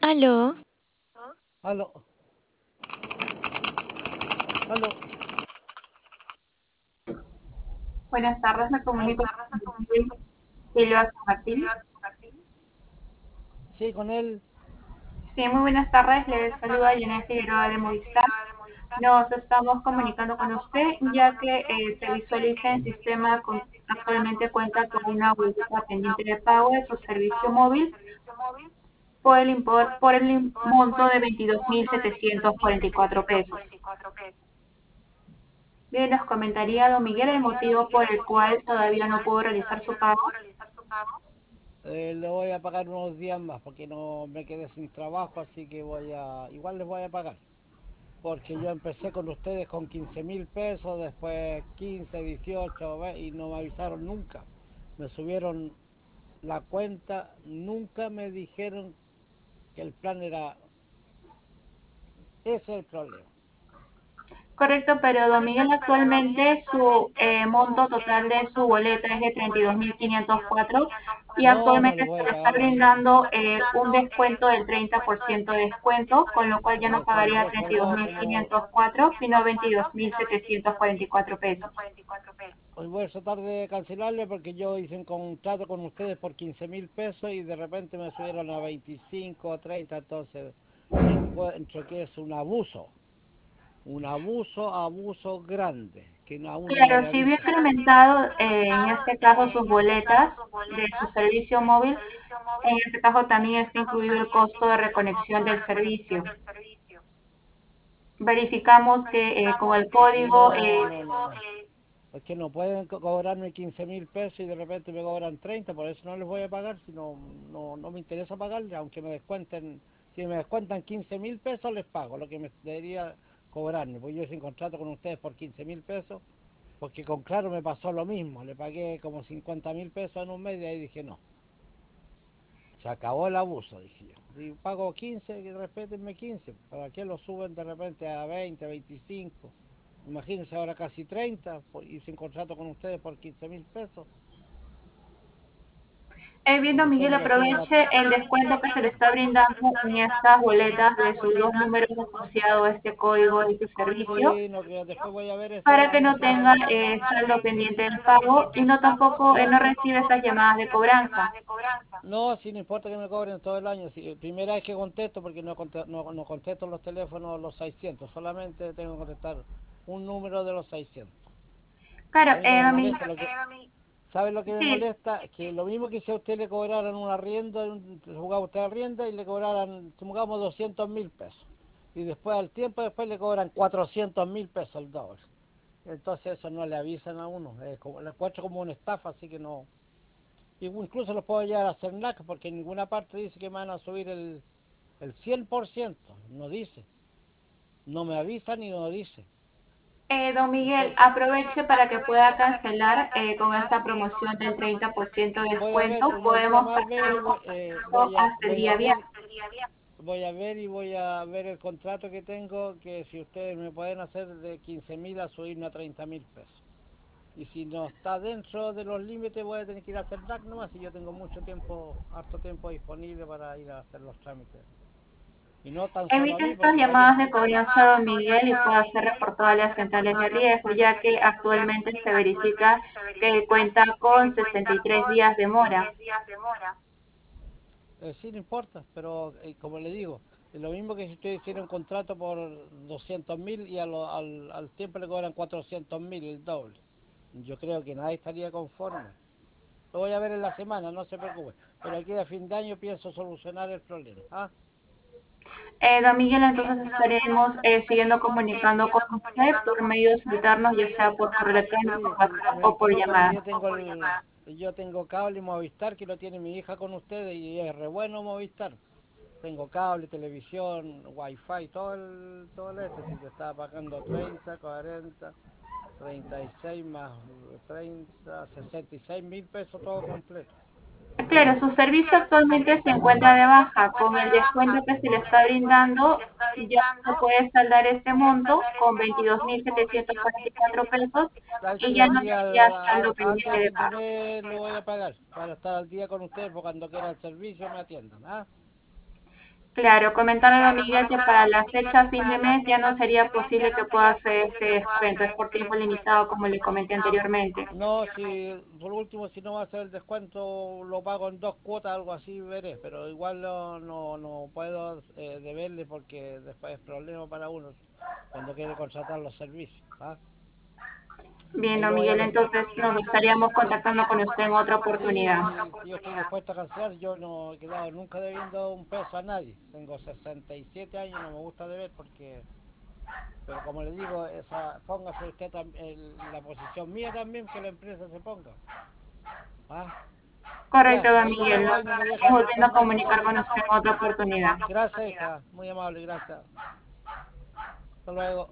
Aló, Aló, aló. Buenas tardes, me comunico con Silvia San Martín. Sí, con él. Sí, muy buenas tardes, le saluda Janet Figueroa de Movistar. Nos estamos comunicando con usted ya que se visualiza en sistema actualmente cuenta con una boleta pendiente de pago de su servicio móvil por el monto de 22.744 pesos. Bien, nos comentaría don Miguel el motivo por el cual todavía no pudo realizar su pago. Le voy a pagar unos días más porque no me quedé sin trabajo, así que igual les voy a pagar. Porque yo empecé con ustedes con 15.000 pesos, después 15, 18, y no me avisaron nunca. Me subieron la cuenta, nunca me dijeron que el plan era... Ese es el problema. Correcto, pero don Miguel, actualmente su monto total de su boleta es de 32.504 y No, no actualmente les voy se a le está pagar eso. brindando un descuento del 30% de descuento, con lo cual ya no pagaría Por eso, como 32.504, sino 22.744 pesos. hoy voy a tratar de cancelarle porque yo hice un contrato con ustedes por 15.000 pesos y de repente me subieron a 25 o 30, entonces encuentro que es un abuso grande, que a uno no Claro, le si vio avisa. incrementado en este caso sus boletas de su servicio móvil, en este caso también está incluido el costo de reconexión del servicio. Verificamos que con el código No. Es que no pueden cobrarme 15.000 pesos y de repente me cobran 30, por eso no les voy a pagar, si no me interesa pagarle, aunque me descuenten, si me descuentan 15.000 pesos les pago lo que me debería cobrarme, pues yo hice un contrato con ustedes por 15.000 pesos, porque con Claro me pasó lo mismo, le pagué como 50.000 pesos en un mes y ahí dije no, se acabó el abuso, dije yo. Si pago 15, que respétenme 15, ¿para qué lo suben de repente a 20, 25? Imagínense ahora casi 30, hice un contrato con ustedes por 15.000 pesos y Viendo después Miguel, me lo suben a... aproveche el descuento que se le está brindando en estas boletas de sus dos números asociados a este código de este servicio Sí, no, que después voy a ver eso, para a que ver no si me tenga pueden hacer... saldo pendiente del pago y no tampoco no recibe esas llamadas de cobranza. No, si no importa que me cobren todo el año, si, primera vez que contesto, porque no contesto los teléfonos los 600, solamente tengo que contestar un número de los 600. A Claro, mí no me don Miguel, molesta ¿Sabe lo que me sí, molesta? Que lo mismo que si a usted le cobraran un arriendo, jugaba usted arrienda y le cobraran, supongamos, 200.000 pesos. Y después al tiempo después le cobran 400.000 pesos el doble. Entonces eso no le avisan a uno. Lo encuentro como una estafa, así que no. Incluso los puedo llevar a CERNAC porque en ninguna parte dice que me van a subir el 100%. No dice. No me avisan y no dice. don Miguel, Entonces, aproveche para que pueda cancelar con esta promoción del 30% de voy a ver descuento. unos días Podemos más, ver y pasar voy, con eso voy a, hasta el voy a día ver viernes. voy a ver el contrato que tengo, que si ustedes me pueden hacer de 15.000 a subirme a 30.000 pesos. Y si no está dentro de los límites, voy a tener que ir a hacer DAC nomás, y yo tengo mucho tiempo, harto tiempo disponible para ir a hacer los trámites. Y no tan solo a Evite mí, estas porque llamadas varios... de cobranza, don Miguel, y pueda ser reportado a las centrales de riesgo, ya que actualmente se verifica que cuenta con 63 días de mora. Sí, no importa, pero como le digo, es lo mismo que si usted hiciera un contrato por 200.000 y al tiempo le cobran 400.000, el doble. Yo creo que nadie estaría conforme. Lo voy a ver en la semana, no se preocupe. Pero aquí a fin de año pienso solucionar el problema. ¿Ah? Don Miguel, entonces estaremos siguiendo comunicando con usted por medios alternos, ya sea por correo electrónico, Sí, WhatsApp me o por disculpa porque llamada. yo tengo cable y Movistar, que lo tiene mi hija con ustedes, y es re bueno Movistar. Tengo cable, televisión, wifi, todo esto. Si te estaba pagando 30, 40, 36 más 30, 66.000 pesos todo completo. Claro, su servicio actualmente se encuentra de baja. Con el descuento que se le está brindando, ya se puede saldar este monto con 22.744 pesos Ay, y sí, ya no así tendría saldo antes pendiente de de fin de pago. mes lo voy a pagar para estar al día con ustedes, porque cuando quiera el servicio me atiendan. ¿Ah? Claro, comentarle a Miguel que para la fecha fin de mes ya no sería posible que pueda hacer este descuento, es por tiempo limitado como le comenté anteriormente. No, si por último, si no va a hacer el descuento, lo pago en dos cuotas, algo así, veré. Pero igual no puedo deberle porque después es problema para uno cuando quiere contratar los servicios. ¿Ah? Bien, Ahí don lo voy a Miguel, dejar. entonces nos estaríamos Sí, contactando con usted en otra sí, oportunidad. sí, sí, yo estoy dispuesto a cancelar. Yo no he quedado nunca debiendo un peso a nadie. Tengo 67 años, no me gusta deber porque... Pero como le digo, póngase usted en la posición mía también, que la empresa se ponga. ¿Ah? Correcto, Ya, don ahí Miguel, nos me deja estaremos la volviendo a información. comunicar con usted en otra oportunidad. Gracias, hija. Muy amable, gracias. Hasta luego.